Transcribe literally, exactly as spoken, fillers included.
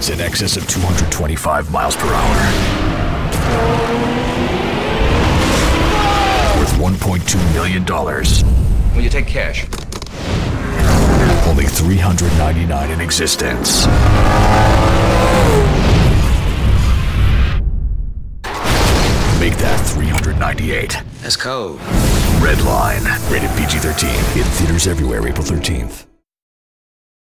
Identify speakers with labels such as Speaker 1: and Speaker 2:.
Speaker 1: speeds in excess of two hundred twenty-five miles per hour. Worth one point two million dollars.
Speaker 2: Will you take cash?
Speaker 1: Only three hundred ninety-nine in existence. Make that three hundred ninety-eight.
Speaker 2: That's cold.
Speaker 1: Red Line. Rated P G thirteen. In theaters everywhere April thirteenth.